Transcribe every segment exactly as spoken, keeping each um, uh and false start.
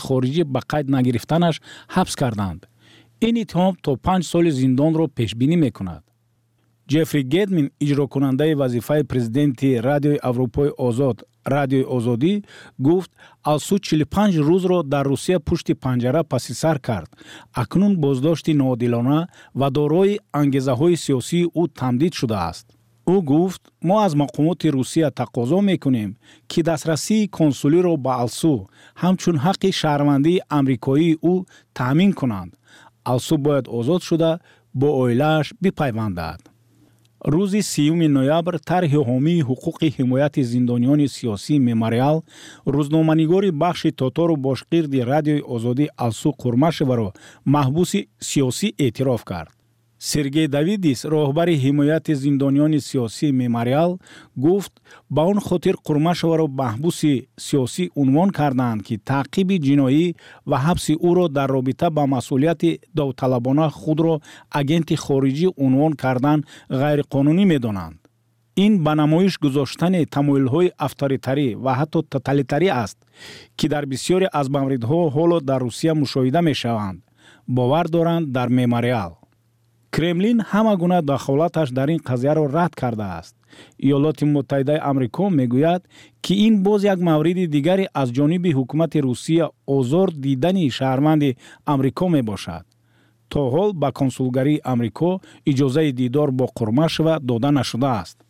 خارجی به قید نگرفتنش حبس کردند. این اتهام تا پنج سال زندان را پیش بینی میکند. جفری گیدمین اجرا کننده وظیفه پرزیدنت رادیوی اروپای آزاد رادیوی آزادی گفت آلسو چهل و پنج روز را در روسیه پشت پنجره پس سر کرد. اکنون بازداشت ناعادلانه و دارای انگیزه های سیاسی او تمدید شده است. او گفت ما از مقامات روسیه تقاضا میکنیم که دسترسی کنسولی را به آلسو همچون حق شهروندی امریکایی او تامین کنند. آلسو باید آزاد شده با عائله‌اش بپیوندد. روز سیوم نوامبر طرح حامی حقوق حمایت زندانیان سیاسی مموریال روزنامه‌نگار بخش تاتار و باشقرد رادیوی آزادی آلسو قرمشووا را محبوس سیاسی اعتراف کرد. سرگئی دویدیس راهبر حمایت زندانیان سیاسی مموریال گفت با آن خاطر قرمشووا را محبوس سیاسی عنوان کردند که تعقیب جنایی و حبس او را در رابطه با مسئولیت داوطلبانه خود را اگنت خارجی عنوان کردن غیر قانونی می‌دانند. این به نمایش گذاشتن تمایل‌های اتوریتری و حتی توتالیتری است که در بسیاری از موردها حالا در روسیه مشاهده می‌شوند. باور دارند در مموریال کرملین همه گونه دخالتش در این قضیه را رد کرده است. ایالات متحده آمریکا میگوید که این باز یک مورد دیگری از جانب حکومت روسیه آزار دیدن شهروند آمریکا می باشد. تا حال به کنسولگری آمریکا اجازه دیدار با قرمشووا داده نشده است.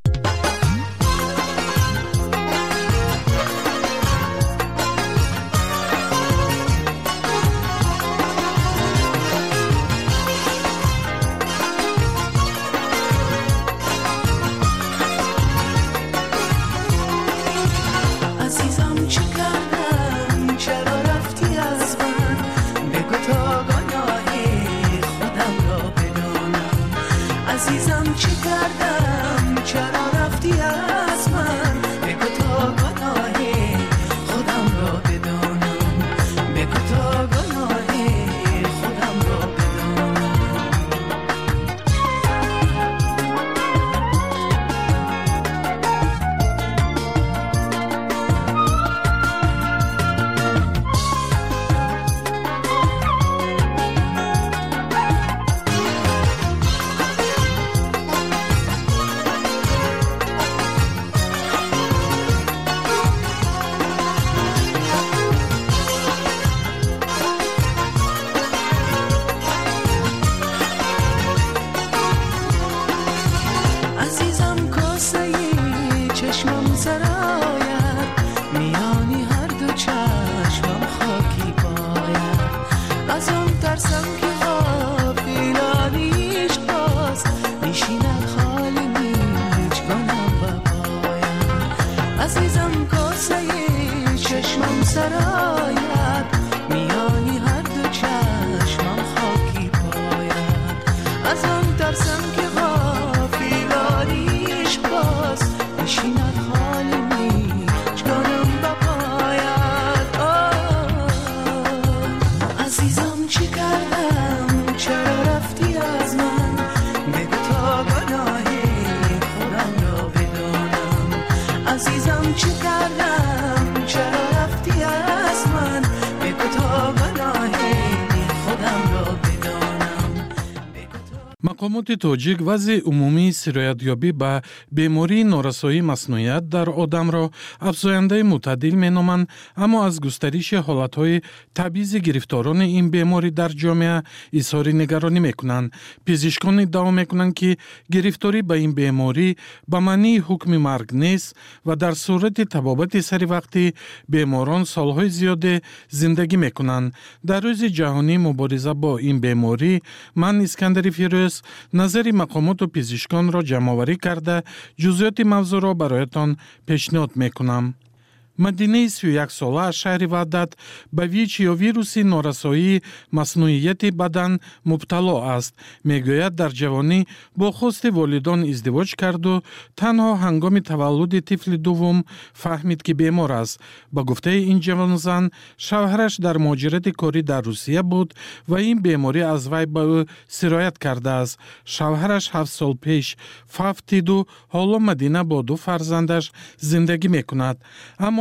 مقامات تاجیک وضع عمومی سرایت‌یابی به بیماری نارسایی مصنوعیت در آدم را افزاینده معتدل می‌نامند، اما از گسترش حالت‌های تبعیض گرفتاران این بیماری در جامعه اظهار نگرانی می‌کنند. پزشکان ادعا می‌کنند که گرفتاری به این بیماری به معنی حکم مرگ نیست و در صورت تبابت سری وقتی بیماران سالهای زیاد زندگی می‌کنند. در روز جهانی مبارزه با این بیماری، من اسکندر فیروز نظر مقامات و پزشکان را جمع‌آوری کرده جزئیات موضوع را برایتان پیشنهاد میکنم. مدینه سی و یک ساله از شهر وحدت به ویچ یا ویروس نارسایی مصنوعیت بدن مبتلا است. میگوید در جوانی با خواست والدان ازدواج کرد و تنها هنگام تولد طفل دوم فهمید که بیمار است. با گفته این جوان زن، شوهرش در مهاجرت کاری در روسیه بود و این بیماری از وی به او سرایت کرده است. شوهرش هفت سال پیش فوت دید و حالا مدینه با دو فرزندش زندگی میکند. اما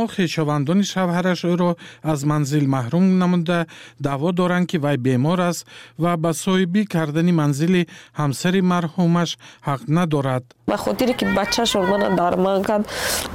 аммо хешовандони шавҳараш ӯро аз манзил маҳрум намуда даъво доранд ки вай бемор аст ва ба соҳибӣ кардани манзили ҳамсари марҳумаш ҳақ надорад. ба хотире ки бачашон мана дарман кард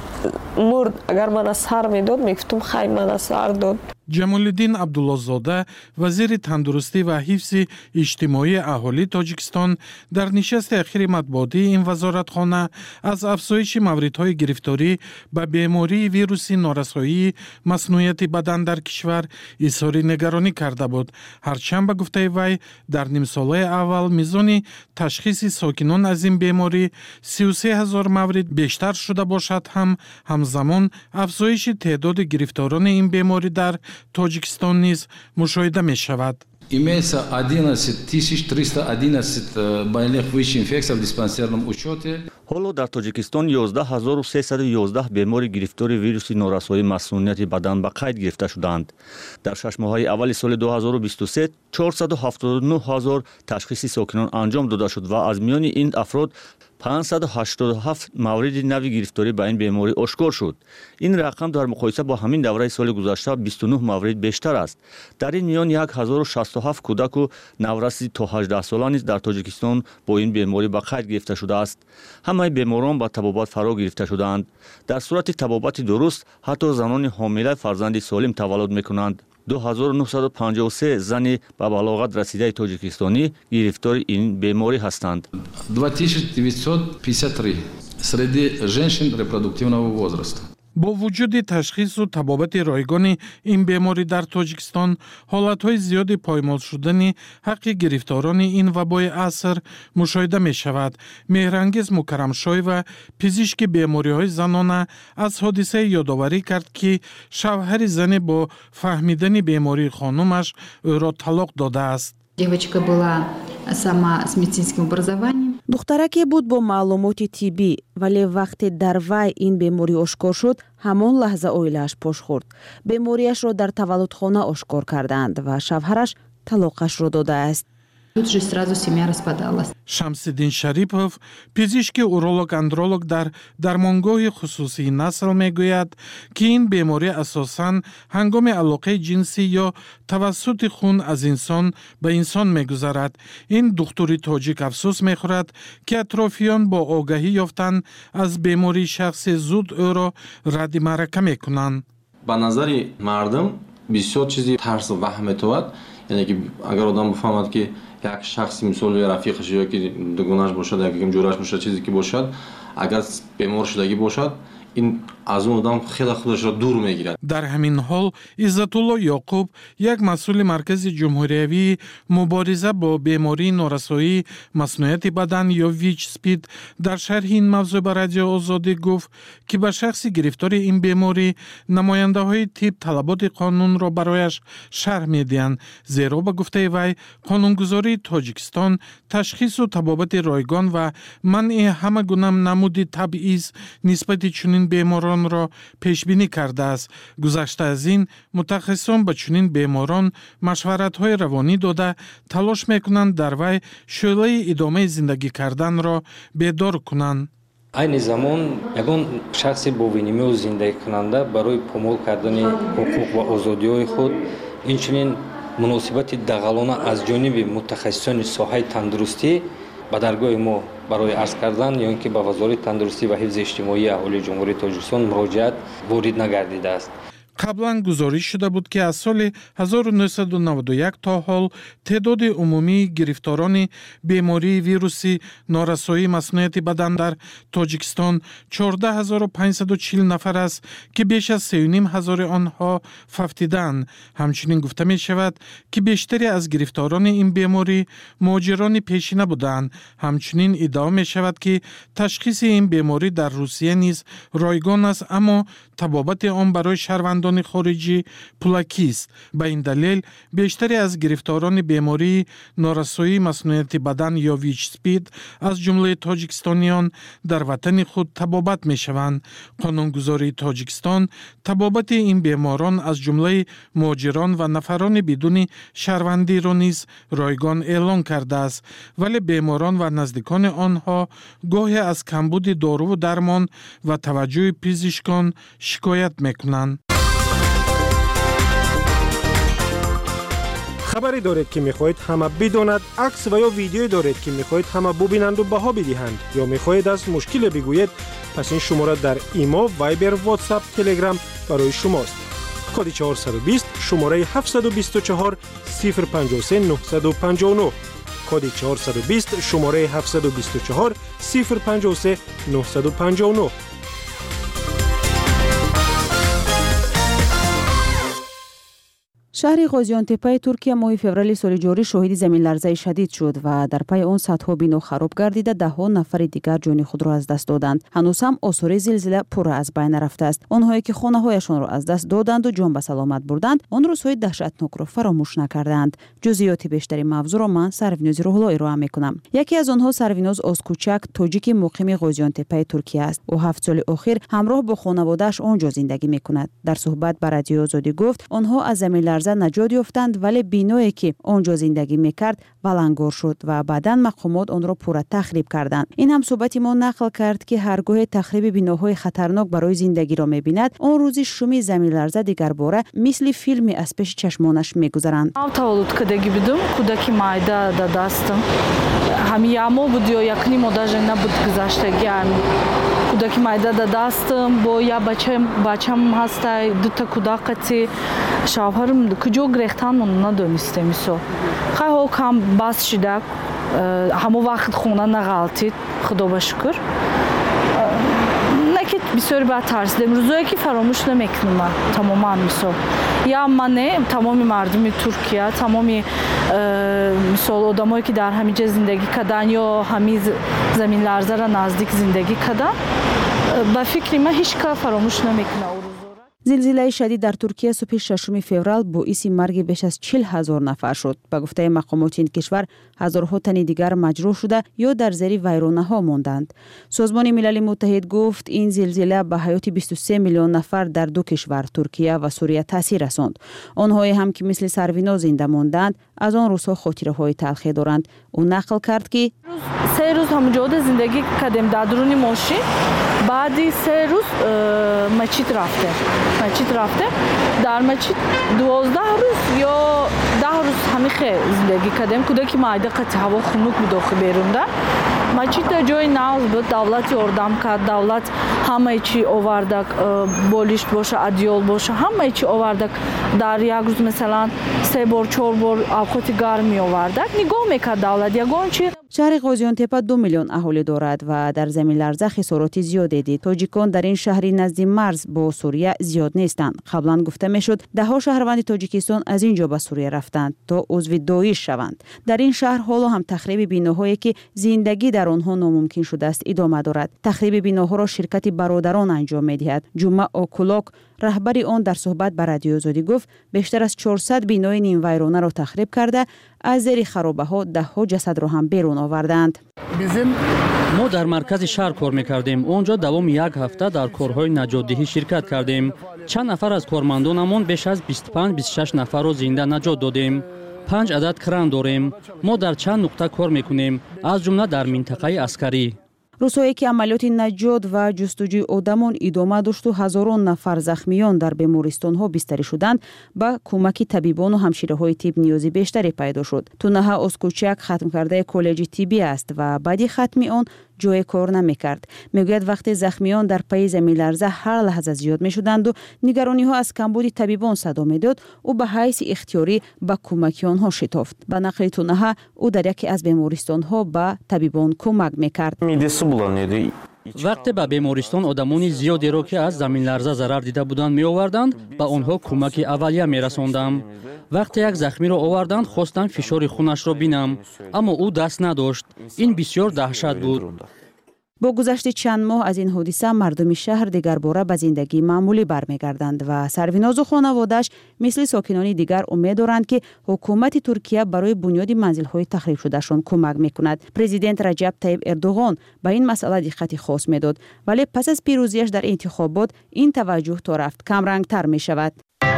мурд, агар мана сар медод мегуфтум хай мана сар дод. ҷамолиддин абдуллозода вазири тандурустӣ ва ҳифзи иҷтимоии аҳолии Тоҷикистон дар нишасти ахири матбуотии ин вазоратхона аз афзоиши мавридҳои гирифторӣ ба бемории вируси норасоии маснуияти бадан дар кишвар изҳори негаронӣ карда буд. ҳарчанд ба гуфтаи вай дар нимсолаи аввал мизони ташхиси сокинон аз ин беморӣ си و سه ҳазор маврид бештар шуда бошад ҳам ҳамзамон афзоиши теъдоди гирифторони ин беморӣ дар Тоҷикистон низ мушоҳида мешавад. Имеется одиннадцать тысяч триста одиннадцать больных ВИЧ инфекций в диспансерном учете. ҳоло дар Тоҷикистон ёздаҳ ҳазору сесаду ёздаҳ бемори гирифтори вируси норасоии маснунияти бадан ба қайд гирифта шуданд. Дар шашмоҳаи аввали соли ду ҳазору бисту се чорсаду ҳафтоду нӯ ҳазор ташхиси сокинон анҷом дода шуд ва аз миёни ин афрод панҷсаду ҳаштоду ҳафт мавриди нави гирифторӣ ба ин беморӣ ошкор шуд. Ин рақам дар муқоиса бо ҳамин давраи соли гузашта бисту нӯ маврид бештар аст. Дар ин миён ҳазору шасту ҳафт кӯдаку навраси то ҳаждаҳ сола низ дар Тоҷикистон бо ин беморӣ ба қайд гирифта шудааст. ҳамаи беморон ба табобат фаро гирифта шудаанд. Дар сурати табобати дуруст ҳатто занони ҳомила фарзанди солим таваллуд мекунанд. ду ҳазору нуҳсаду панҷоҳу се зани ба балоғат расидаи тоҷикистонӣ гирифтори ин беморӣ ҳастанд. две тысячи девятьсот пятьдесят три среди женщин репродуктивного возраста. бо вуҷуди ташхису табобати ройгони ин беморӣ дар Тоҷикистон ҳолатҳои зиёди поймол шудани ҳаққи гирифторони ин вабои аср мушоҳида мешавад. меҳрангез Мукаррамшоева, пизишки бемориҳои занона, аз ҳодисае ёдоварӣ кард ки шавҳари зане бо фаҳмидани бемории хонумаш ӯро талоқ додааст. Девочка была сама с медицинским образованием. духтараке буд бо маълумоти тиббӣ, вале вақте дар вай ин беморӣ ошкор шуд, ҳамон лаҳза оилааш пош хӯрд. Бемориашро дар таваллудхона ошкор карданд ва шавҳараш талоқашро додааст. Тут же сразу семья распадалась. Шамсиддин Шарипов, пизишки уролог-андролог дар дармонгоҳи хусусии насл мегӯяд, ки ин беморӣ асосан ҳангоми алоқаи ҷинсӣ ё тавассути хун аз инсон ба инсон мегузарад. Ин духтури тоҷик афсӯс мехӯрад, ки атрофиён бо огаҳӣ ёфтан аз бемории шахсе зуд ӯро радди маърака мекунанд. ба назари мардум бисёр чизи тарсу ваҳм метавад, яъне ки агар одам бифаҳмад ки як шахси мисол ё рафиқаш ё ки дугонаш бошад, як ҷӯраш бошад, чизе ки бошад, агар бемор шудагӣ бошад, ин аз он одам хеле худашро дур мегирад. дар ҳамин ҳол Иззатулло Ёқуб, як масъули маркази ҷумҳуриявии мубориза бо бемории норасоии маснуияти бадан ё ВИЧ-СПИД дар шарҳи ин мавзӯъ ба Радио Озодӣ гуфт, ки ба шахси гирифтори ин беморӣ намояндаҳои тиб талаботи қонунро барояш шарҳ медиҳанд, зеро ба гуфтаи вай қонунгузории Тоҷикистон ташхису табобати ройгон ва манъи ҳама гуна намуди табъиз нисбати чунин беморонро пешбинӣ кардааст. гузашта аз ин мутахассисон ба чунин беморон машваратҳои равонӣ дода талош мекунанд дар вай шӯълаи идомаи зиндагӣ карданро бедор кунанд. айни замон ягон шахси бо винимӯ зиндагикунанда барои помол кардани ҳуқуқ ва озодиҳои худ, инчунин муносибати дағалона аз ҷониби мутахассисони соҳаи тандурустӣ ба даргоҳи мо барои арз кардан ё ин ки ба вазорати тандурустӣ ва ҳифзи иҷтимоии аҳолии ҷумҳурии Тоҷикистон муроҷиат ворид нагардидааст. қаблан гузориш шуда буд, ки аз соли ҳазору нӯҳсаду наводу як то ҳол теъдоди умумии гирифторони бемории вируси норасоии маснуияти бадан дар Тоҷикистон чордаҳ ҳазору панҷсаду чил нафар аст, ки беш аз сею ним ҳазори онҳо фавтиданд. ҳамчунин гуфта мешавад, ки бештари аз гирифторони ин беморӣ муҳоҷирони пешина буданд. ҳамчунин иддао мешавад, ки ташхиси ин беморӣ дар Русия низ ройгон аст, аммо табобати он барои шаҳрвандон شهروندان خارجی پولاکی است. به این دلیل بیشتری از گرفتاران بیماری نارسایی مصنوعیت بدن یا ویچ سپید از جمله تاجیکستانیان در وطن خود طبابت می شوند. قانونگذاری تاجیکستان طبابت این بیماران از جمله مهاجران و نفران بدون شهروندی را نیز رایگان اعلان کرده است، ولی بیماران و نزدیکان آنها گاهی از کمبود دارو و درمان و توجه پزشکان شکایت میکنند. خبری دارید که میخواهید همه بداند، عکس و یا ویدیویی دارید که میخواهید همه ببینند و بها بدهند یا میخواهید از مشکل بگویید، پس این شماره در ایما، وایبر، واتساپ، تلگرام برای شماست. کد چهارصد و بیست شماره هفتصد و بیست و چهار صفر پنجاه و سه نهصد و پنجاه و نه. کد چهارصد و بیست شماره هفتصد و بیست و چهار صفر پنجاه و سه نهصد و پنجاه و نه. شهر غازیانتپه ترکیه ماه فوریه سال جاری شاهد زمین لرزه شدید شد و در پی آن صدها بنا خراب گردیده ده ها نفر دیگر جان خود را از دست دادند. هنوز هم آثار زلزله پوره از بین رفته است. آنهایی که خانه هایشان را از دست دادند و جان به سلامت بردند، آن روزهای دهشتناک را فراموش نکردند. جزئیات بیشتری موضوع را من سرویناز روح‌الله ارائه میکنم. یکی از آنها سرویناز آزکوچک، تاجیک مقیم غازیانتپه ترکیه است. او هفت سال اخیر همراه با خانواده‌اش آنجا زندگی میکند. در صحبت با رادیو آزادی گفت آنها از زمین لرزه نجات یافتند، ولی بینایی که آنجا زندگی میکرد ولنگار شد و بعداً مقامات آن را پورا تخریب کردند. این هم صحبت ما نقل کرد که هرگاه تخریب بیناهای خطرناک برای زندگی را میبیند، آن روزی شومی زمین لرزه دیگر باره مثل فیلمی از پیش چشمانش میگذرند. Tavalutkadagi bidum, kudaki mayda da dastım. Hami yağmur bu diyor, yakınım o da jena bud gzashtagi am. Kudaki mayda da dastım, bo ya bacham bacham hastay, duta kudaqati şavharım kujo grextan onunla dönüstemiso. Khay ho kam bas shidak, hamu vaqt xona naghaltid, xudoba shukr. Nakit bisori ba tarzdem ruzoya ki faramush nemeknuma tamaman miso. Ya mane tamami mardumi Türkiye, tamami misal odamایی که در همینجا زندگی کردن یا همین زمین لرزه را نزدیک زندگی کردن، با فکر من هیچ کار فراموش نمیکنه. زلزله شدید در ترکیه صبح ششم فوریه باعث مرگ بیش از چهل هزار نفر شد. به گفته مقامات این کشور هزارها تن دیگر مجروح شده یا در زیر ویرانه ها ماندند. سازمان ملل متحد گفت این زلزله به حیات بیست و سه میلیون نفر در دو کشور ترکیه و سوریه تاثیر رساند. آنهایی هم که مثل سروینا زنده ماندند از آن روزها خاطره های تلخی دارند. او نقل کرد که سه روز همونجا زندگی کردیم در درون ماشین، بعدی سه روز مسجد رفته مسجد رفته در مسجد دوازده روز یا ده روز همین زندگی کردیم. کودکی مایده قطع هوا خنک بود داخل بیرونده. مسجد جای ناز بود، دولت یاردم کرد، دولت همه چی آوردک، بولیشت باشه، ادیول باشه، همه چی آوردک. در یک روز مثلا سه بار چهار بار اوقات گرمی آوردک. نگاه میکرد دولت یگان چی. شهر غازیانتپه دو میلیون اهالی دارد و در زمین لرزه خسارات زیادی دید. تاجیکان در این شهری نزدیک مرز با سوریه زیاد نیستند. قبلا گفته میشد ده ها شهروند تاجیکستان از اینجا به سوریه رفتند تا عضو داعش شوند. در این شهر حالا هم تخریب بیناهایی که زندگی در آنها ناممکن شده است ادامه دارد. تخریب بیناها را شرکت برادران انجام میدهد. جمعه اوکولاک رهبری آن در صحبت با رادیو آزادی گفت بیشتر از چهارصد بینای نیم ویرانه را تخریب کرده، از زیر خرابه ها ده ها جسد را هم بیرون آوردند. ما در مرکز شهر کار میکردیم. اونجا دوام یک هفته در کارهای نجاتدهی شرکت کردیم. چند نفر از کارمندانمون بیش از بیست و پنج بیست و شش نفر را زنده نجات دادیم. پنج عدد کران داریم. ما در چند نقطه کار میکنیم، از جمله در منطقه عسکری. روزهایی که عملیات نجات و جستجوی آدمان ادامه داشت و هزاران نفر زخمیان در بیمارستان‌ها بستری شدند، با کمک طبیبان و همشیره‌های طب نیازی بیشتری پیدا شد. تونها اوزکوچک ختم کرده کالج طبی است و بعدی ختم آن جای کار نمی‌کرد. میگوید وقتی زخمیان در پای زمین لرزه هر لحظه زیاد می‌شدند و نگرانی‌ها از کمبود طبیبان صدا می‌داد، او به حیث اختیاری به کمک آنها شتافت. به نقل تونها او در یکی از بیمارستان‌ها به طبیبان کمک می‌کرد. وقتی به بیمارستان آدمان زیادی را که از زمین لرزه ضرر دیده بودند می آوردند، به آنها کمک اولیه می رساندم. وقتی یک زخمی را آوردند خواستم فشار خونش را بینم، اما او دست نداشت. این بسیار دهشت بود. با گذشت چند ماه از این حادثه مردم شهر دیگر باره به زندگی معمولی برمیگردند و سرویناز و خانواده‌اش مثل ساکنان دیگر امید دارند که حکومت ترکیه برای بنیاد منزل‌های تخریب شدهشان کمک میکند. پرزیدنت رجب طیب اردوغان به این مسئله دقت خاص میداد، ولی پس از پیروزیش در انتخابات این توجه تا رفت کم رنگ‌تر می شود.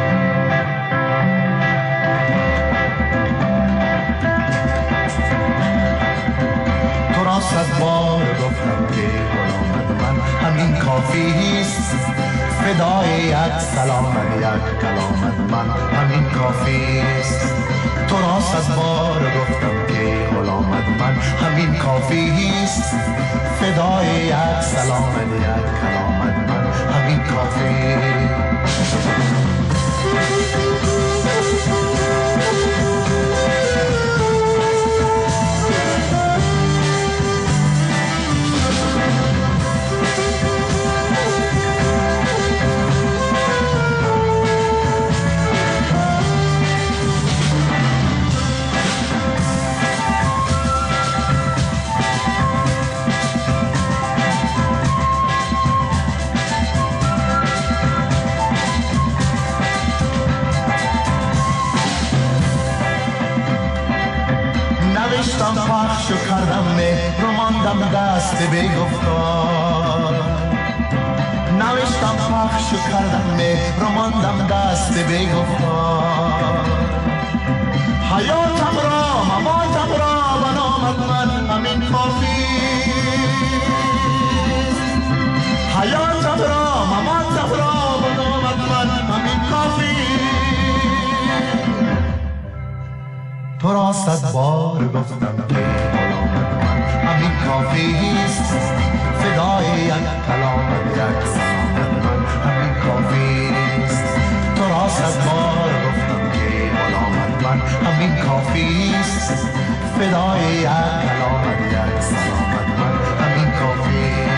صد بار گفتم که غلامت من همین کافیست، فدای یک سلامت یک کلامت من همین کافیست. تو را صد بار گفتم که غلامت من همین کافیست، فدای یک سلامت یک کلامت من همین کافیست. نوشتم پخش و کردم مهر و ماندم دست بگفتار، نوشتم پخش و کردم مهر و ماندم دست بگفتار. حیاتم را مماتم را و نامت من همین کافیست، حیاتم را مماتم را و نامت من همین کافیست. تو را صد بار گفتم که غلامت من همین کافیست، فدای یک کلامت یک سلامت من همین کافیست. تو را صد بار گفتم که غلامت من همین کافیست، فدای یک کلامت یک سلامت من همین کافیست.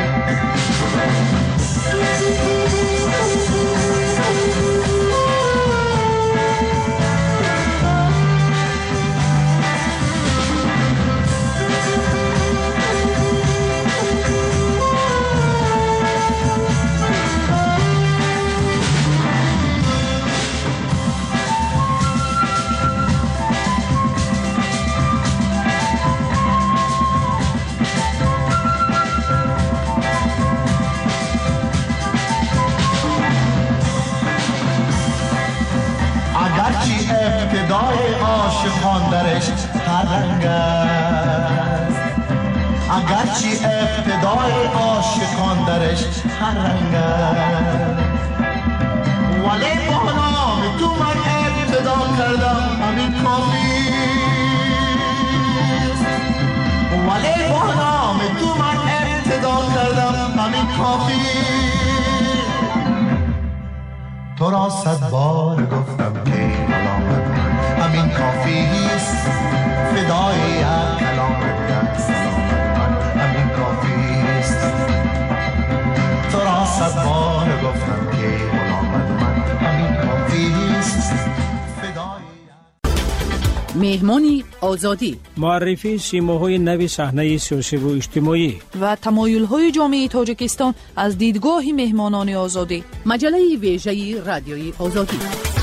ابتدای عاشقان درش هر رنگ است، اگرچه ابتدای عاشقان درش هر رنگ است، ولی با نام تو من ابتدا کردم همین کافیست، ولی با نام تو من ابتدا کردم همین کافیست. تو را صد بار گفتم که غلامت من همین کافیست، فدای یک کلامت یک سلامت من همین کافیست. تو را صد بار گفتم که غلامت من همین کافیست. مهمانی آزادی، معرفی سیماهای نو صحنه سیاسی و اجتماعی و تمایل‌های جامعه تاجیکستان از دیدگاه مهمانان آزادی. مجله ویژه رادیوی آزادی.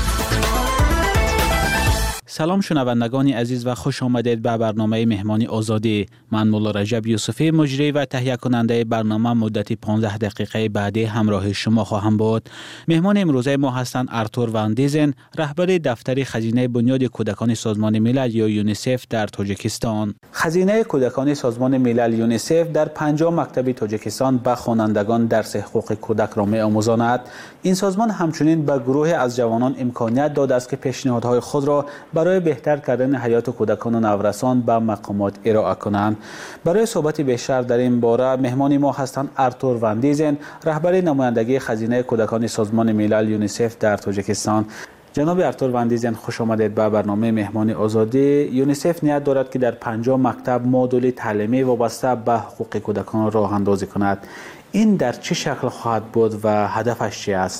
سلام شنوندگان عزیز و خوش آمدید به برنامه مهمانی آزادی. من مولا رجب یوسفی مجری و تهیه کننده برنامه مدت پانزده دقیقه بعدی همراه شما خواهم بود. مهمان امروزه ما هستند آرتور واندیزن، رهبر دفتر خزینه بنیاد کودکان سازمان ملل یا یونیسف در تاجیکستان. خزینه کودکان سازمان ملل یونیسف در پنجاه مکتب تاجیکستان به خوانندگان درس حقوق کودک را می‌آموزاند. این سازمان همچنین به گروه از جوانان امکانیت داده است که پیشنهادهای خود را برای بهتر کردن حیات کودکان و نوجوانان به مقامات ارائه کنند. برای صحبت بیشتر در این باره مهمان ما هستند آرتور واندیزن، رهبر نمایندگی خزینه کودکان سازمان ملل یونیسف در تاجیکستان. جناب آرتور واندیزن، خوش آمدید به برنامه مهمانی آزادی. یونیسف نیت دارد که در پنجاه مکتب مدل تعلیمی وابسته به حقوق کودکان راه اندازی کند. این در چه شکل خواهد بود و هدفش چی است؟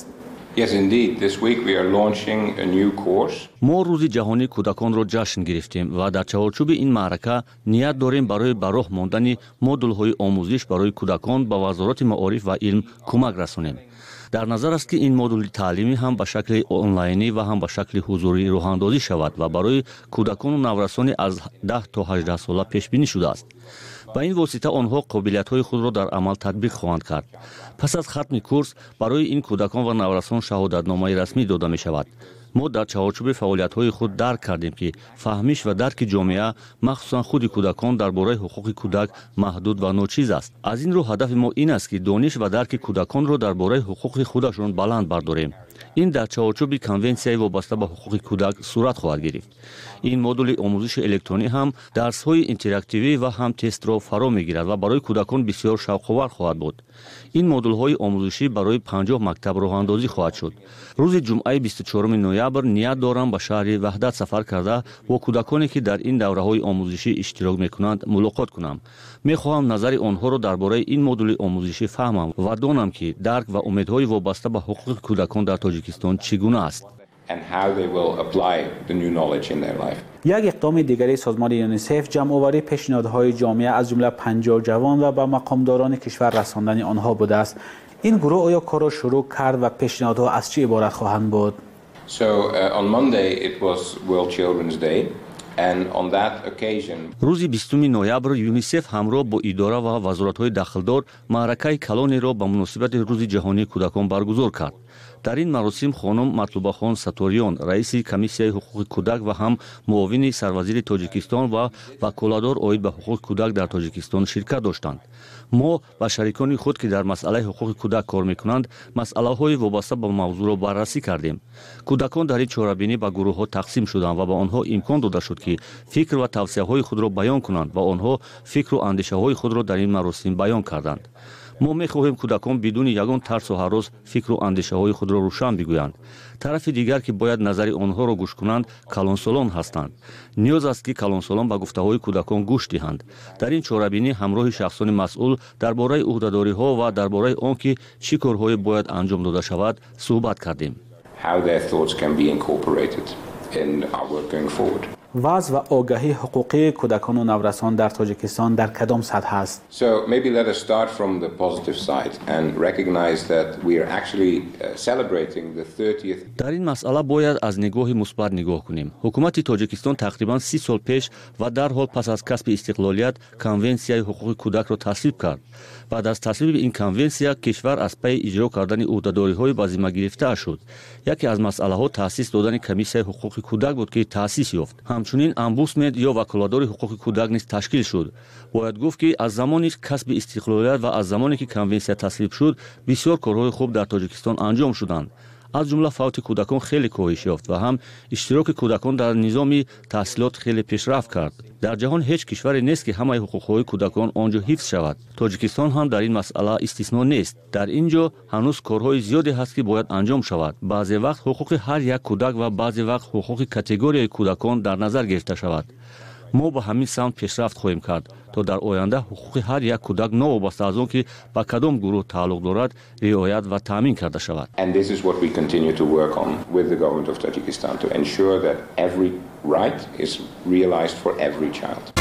Yes, indeed. This week we are launching a new course. ما روز جهانی کودکان را جشن گرفتیم و در چارچوب این معرکه نیت داریم برای به راه ماندن مدل‌های آموزش برای کودکان به وزارت معارف و علم کمک رسانیم. در نظر است که این مدل تعلیمی هم به شکل آنلاینی و هم به شکل حضوری راه‌اندازی شود و برای کودکان و نوجوانان از ده تا هجده ساله پیش بینی شده است. با این واسطه آنها قابلیت‌های خود را در عمل تطبیق خواهند کرد. پس از ختم کورس برای این کودکان و نوجوانان شهادتنامه رسمی داده می شود. ما در چارچوب فعالیت‌های خود درک کردیم که فهمش و درک جامعه مخصوصا خود کودکان درباره حقوق کودک محدود و ناچیز است. از این رو هدف ما این است که دانش و درک کودکان را درباره حقوق خودشان بلند برداریم. این در چارچوب کنونسیای وابسته به حقوق کودک صورت خواهد گرفت. این مدل آموزش الکترونی هم درس‌های اینتراکتیوی و هم تست را فرا می‌گیرد و برای کودکان بسیار شوق‌آور خواهد بود. این مدل‌های آموزشی برای پنجاه مکتب راه‌اندازی خواهد شد. روز جمعه بیست و چهارم نوامبر نیت دارم به شهر وحدت سفر کرده با کودکانی که در این دوره‌های آموزشی اشتراک می‌کنند ملاقات کنم. می‌خواهم نظر آنها را درباره این مدل آموزشی فهمم و دانم که درک و امیدهای وابسته به حقوق کودکان در تاجیکستان چگونه است. And how they will apply the new knowledge in their life. یک اقدام دیگری سازمان یونیسف جمع‌آوری پیشنهادهای جامعه از جمله پنجاه جوان و به مقامداران کشور رساندن آنها بوده است. این گروه آیا کار را شروع کرد و پیشنهادها از چه عبارت خواهند بود؟ So uh, on Monday it was World Children's Day. And on that occasion روز بیستم نوامبر یونیسف همراه با اداره و وزارت‌های داخلدار معرکه کلانی را به مناسبت روز جهانی کودکان برگزار کرد. در این مراسم خانم مطلوبه خان ستوریان رئیس کمیسیای حقوق کودک و هم معاون سروزیر تاجیکستان و وکالتدار عاید به حقوق کودک در تاجیکستان شرکت داشتند. ما و شریکان خود که در مسئله حقوق کودک کار می‌کنند مسئله‌های وابسته به موضوع را بررسی کردیم. کودکان در این چهاربینی به گروه‌ها تقسیم شدند و به آنها امکان داده شد که فکر و توصیه‌های خود را بیان کنند و آنها فکر و اندیشه‌های خود را در این مراسم بیان کردند. ما می‌خواهیم کودکان بدون یگان ترس و هراس فکر و اندیشه‌های خود را روشن بگویند. طرف دیگر که باید نظر آنها را گوش کنند کلانسالان هستند. نیاز است که کلانسالان به گفته‌های کودکان گوش دهند. در این چهاربینی همراه شخصان مسئول درباره عهده‌داری‌ها و درباره آنکه چه کارهایی باید انجام داده شود صحبت کردیم. How their thoughts can be incorporated in our work going forward. وضع و آگاهی حقوقی کودکان و نوجوانان در تاجیکستان در کدام سطح است؟ So maybe let us start from the positive side and recognize that we are actually uh, celebrating the thirtieth. در این مسئله باید از نگاه مثبت نگاه کنیم. حکومت تاجیکستان تقریباً سی سال پیش و در حال پس از کسب استقلالیت کنونسیای حقوق کودک را تصویب کرد. بعد از تصویب این کنونسیا کشور از پی اجرا کردن عهده‌داری‌های به ذمه گرفته شد. یکی از مسئله‌ها تأسیس دادن کمیسیای حقوق کودک بود که تأسیس یافت. همچنین امبوسمن یا وکالتدار حقوق کودک نیز تشکیل شد. باید گفت که از زمانی کسب استقلالیت و از زمانی که کنونسیا تصویب شد بسیار کارهای خوب در تاجیکستان انجام شدند. از جمله فوت کودکان خیلی کاهش یافت و هم اشتراک کودکان در نظام تحصیلات خیلی پیشرفت کرد. در جهان هیچ کشوری نیست که همه حقوق‌های کودکان آنجا حفظ شود. تاجیکستان هم در این مسئله استثنا نیست. در اینجا هنوز کارهای زیادی هست که باید انجام شود. بعضی وقت حقوق هر یک کودک و بعضی وقت حقوق کاتگوری کودکان در نظر گرفته شود. ما با همین سمت پیشرفت خواهیم کرد تا در آینده حقوق هر یک کودک نوابسته از آن که به کدام گروه تعلق دارد رعایت و تامین کرده شود. And this is what we continue to work on with the government of Tajikistan to ensure that every right is realized for every child.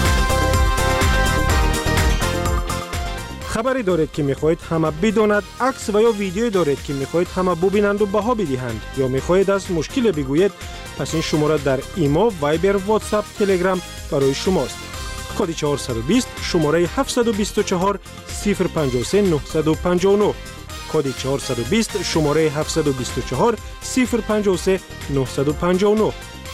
خبری دارید که میخواهید همه بداند، عکس و یا ویدیویی دارید که میخواهید همه ببینند و بها بدهند یا میخواهید از مشکل بگویید، پس این شماره در ایما، وایبر، واتساپ، تلگرام برای شماست. کد چهارصد و بیست شماره هفتصد و بیست و چهار صفر پنجاه و سه نهصد و پنجاه و نه. کد چهارصد و بیست شماره هفتصد و بیست و چهار صفر پنجاه و سه نهصد و پنجاه و نه.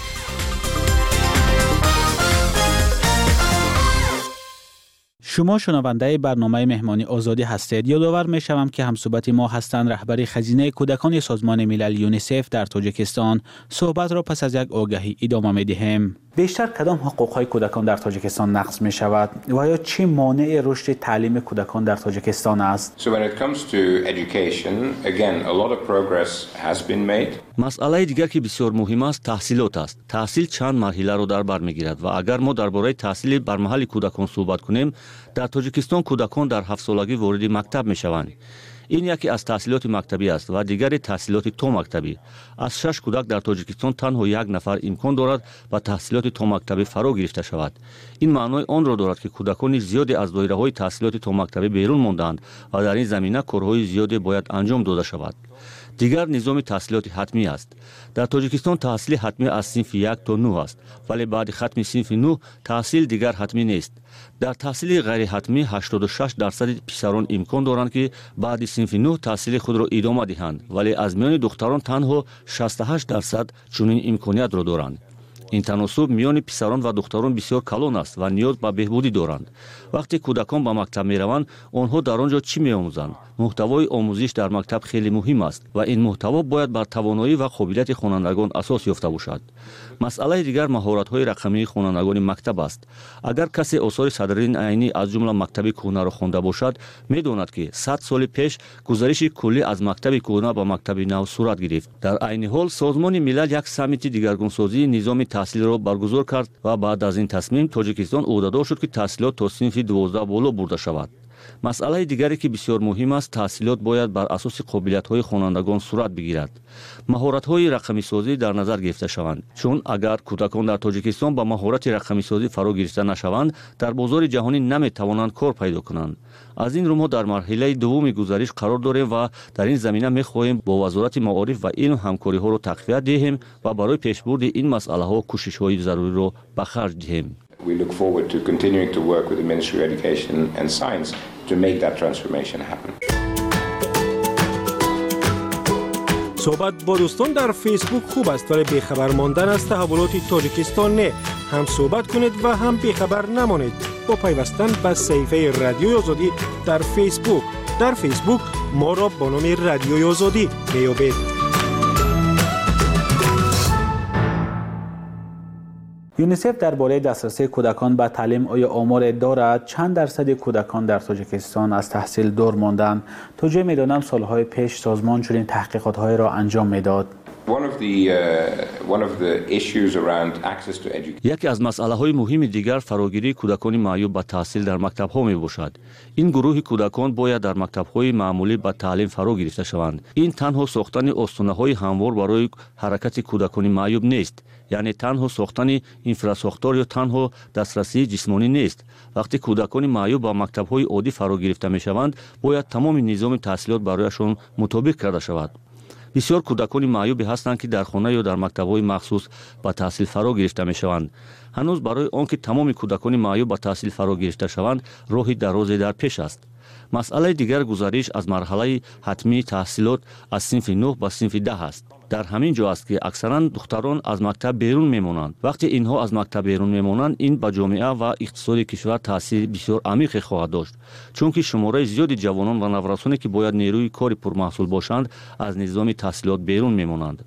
شما شنونده برنامه مهمانی آزادی هستید. یادآور می‌شوم که همصحبت ما هستند رهبر خزینه کودکان سازمان ملل یونیسف در تاجیکستان. صحبت را پس از یک آگهی ادامه می‌دهیم. بیشتر کدام حقوق‌های کودکان در تاجیکستان نقض می‌شود و یا چه مانع رشد تعلیم کودکان در تاجیکستان است؟ So when it comes to education, again a lot of progress has been made. مسئله دیگر که بسیار مهم است تحصیلات است. تحصیل چند مرحله را در بر می‌گیرد و اگر ما درباره تحصیل بر محل کودکان صحبت کنیم، در تاجیکستان کودکان در هفت سالگی وارد مکتب می‌شوند. این یکی از تحصیلات مکتبی است و دیگری تحصیلات تو مکتبی. از شش کودک در تاجیکستان تنها یک نفر امکان دارد با تحصیلات تو مکتبی فرا گرفته شود. این معنای آن را دارد که کودکان زیادی از دایره‌های تحصیلات تو مکتبی بیرون ماندند و در این زمینه کارهای زیادی باید انجام داده شود. دیگر نظام تحصیلات حتمی است. در تاجیکستان تحصیل حتمی از صنف یک تا نه است، ولی بعد ختم صنف نه تحصیل دیگر حتمی نیست. در تحصیل غیر حتمی هشتاد و شش درصد پسران امکان دارند که بعد صنف نه تحصیل خود را ادامه دهند، ولی از میان دختران تنها شصت و هشت درصد چنین امکانیت را دارند. این تناسب میان پسران و دختران بسیار کلان است و نیاز به بهبودی دارند. وقتی کودکان به مکتب میروند، آنها در آنجا چی میآموزند؟ محتوای آموزش در مکتب خیلی مهم است و این محتوا باید بر توانایی و قابلیت خوانندگان اساس یافته باشد. مسئله دیگر مهارت‌های رقمی خوانندگان مکتب است. اگر کسی آثار صدرالدین عینی از جمله مکتب کهنه را خوانده باشد، می‌داند که صد سال پیش گزارش کلی از مکتب کهنه به مکتب نو صورت گرفت. در عین حال سازمان ملل یک سمیت دیگرگونسازی نظام تحصیل را برگزار کرد و بعد از این تصمیم تاجیکستان عهده‌دار شد که تحصیلات تا صنف دوازده بالا برده شود. مسئله دیگری که بسیار مهم است، تحصیلات باید بر اساس قابلیت‌های خوانندگان صورت بگیرد. مهارت‌های رقمی سازی در نظر گرفته شوند، چون اگر کودکان در تاجیکستان با مهارت رقمی سازی فرا گرفته نشوند، در بازار جهانی نمی‌توانند کار پیدا کنند. از این رو ما در مرحله دوم گزارش قرار داریم و در این زمینه می‌خواهیم با وزارت معارف و علم همکاری‌ها را تقویت دهیم و برای پیشبرد این مسئله‌ها کوشش‌های ضروری را به خرج دهیم. We look forward to continuing to work with the Ministry of Education and Science to make that transformation happen. صحبت با دوستان در فیسبوک خوب است، ولی بیخبر ماندن از تحولات تاجیکستان نه. هم صحبت کنید و هم بیخبر نمانید با پیوستن به صفحه رادیوی آزادی در فیسبوک. در فیسبوک ما را با نام رادیوی آزادی میابید. یونیسف درباره دسترسی کودکان به تعلیم آیا آمار دارد؟ چند درصد کودکان در تاجیکستان از تحصیل دور ماندند؟ تا جای میدانم سالهای پیش سازمان چنین تحقیقات‌های را انجام میداد. یکی از مسئله‌های مهم دیگر فراگیری کودکان معیوب به تحصیل در مکتب‌ها میباشد. این گروه کودکان باید در مکتب‌های معمولی به تعلیم فرا گرفته شوند. این تنها ساختن آستانه‌های هموار برای حرکت کودکان معیوب نیست، یعنی تنها ساختن اینفراساختار یا تنها دسترسی جسمانی نیست. وقتی کودکان معیوب به مکتب‌های عادی فرا گرفته می‌شوند، باید تمام نظام تحصیلات برایشان مطابق کرده شود. بسیار کودکان معیوبی هستند که در خانه یا در مکتب‌های مخصوص به تحصیل فرا گرفته می‌شوند. هنوز برای آنکه تمام کودکان معیوب به تحصیل فرا گرفته شوند، راهی درازی در پیش است. مسئله دیگر گزارش از مرحله حتمی تحصیلات از صنف نه به صنف ده است. در همین جا است که اکثرا دختران از مکتب بیرون میمانند. وقتی اینها از مکتب بیرون میمانند، این به جامعه و اقتصاد کشور تاثیر بسیار عمیق خواهد داشت، چون که شماره زیادی جوانان و نوجوانانی که باید نیروی کاری پرمحصول باشند از نظام تحصیلات بیرون میمانند.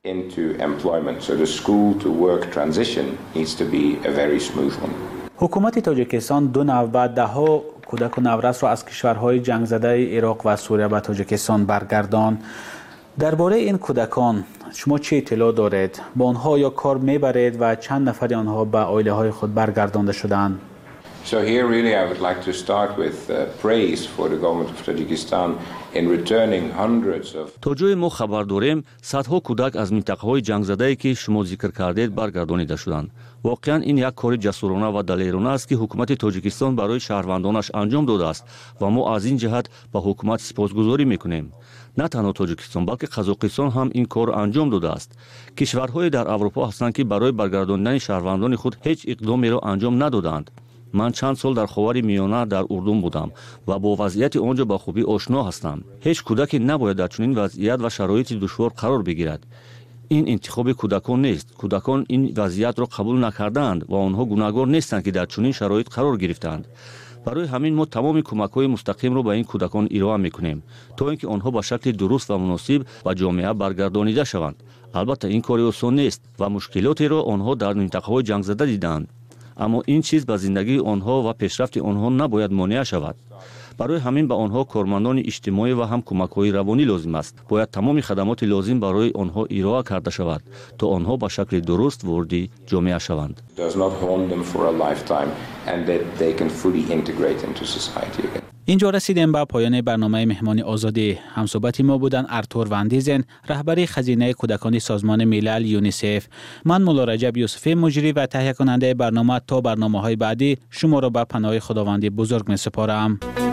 حکومت تاجیکستان دو نوع بعد دهها کودک و نورس را از کشورهای جنگ زده عراق و سوریه به تاجیکستان برگرداند. درباره این کودکان شما چه اطلاع دارید؟ با آنها یا کار میبرید و چند نفر آنها به عائله های خود برگردانده شدند؟ So here really I would like to start with uh, praise for the government of Tajikistan in returning hundreds of تا جای ما خبر داریم صدها کودک از منطقه‌های جنگ زده‌ای که شما ذکر کردید برگردانیده شدند. واقعا این یک کار جسورانه و دلیرانه است که حکومت تاجیکستان برای شهروندانش انجام داده است و ما از این جهت به حکومت سپاسگزاری می‌کنیم. نه تنها تاجیکستان بلکه قزاقستان هم این کار انجام داده است. کشورهای در اروپا هستند که برای برگرداندن شهروندان خود هیچ اقدامی را انجام ندادند. من چند سال در خاور میانه در اردن بودم و با وضعیت آنجا با خوبی آشنا هستم. هیچ کودکی نباید در چنین وضعیت و شرایط دشوار قرار بگیرد. این انتخاب کودکان نیست. کودکان این وضعیت را قبول نکردند و آنها گناهکار نیستند که در چنین شرایط قرار گرفتند. برای همین ما تمام کمک‌های مستقیم را به این کودکان ارائه می‌کنیم تا اینکه آنها به شکل درست و مناسب به جامعه برگردانیده شوند. البته این کار آسان نیست و مشکلاتی را آنها در منطقه‌های جنگ زده دیدند. اما این چیز به زندگی آنها و پیشرفت آنها نباید مانع شود. برای همین به آنها کارمندان اجتماعی و هم کمک‌های روانی لازم است. باید تمام خدمات لازم برای آنها ارائه کرده شود تا آنها به شکل درست وارد جامعه شوند. اینجا رسیدیم به پایان برنامه مهمان آزادی. همصحبت ما بودن ارتور وندیزن، رهبری خزینه کودکان سازمان ملل یونیسف. من مولا رجب یوسفی، مجری و تهیه کننده برنامه. تا برنامه‌های بعدی شما را به پناه خداوند بزرگ می‌سپارم.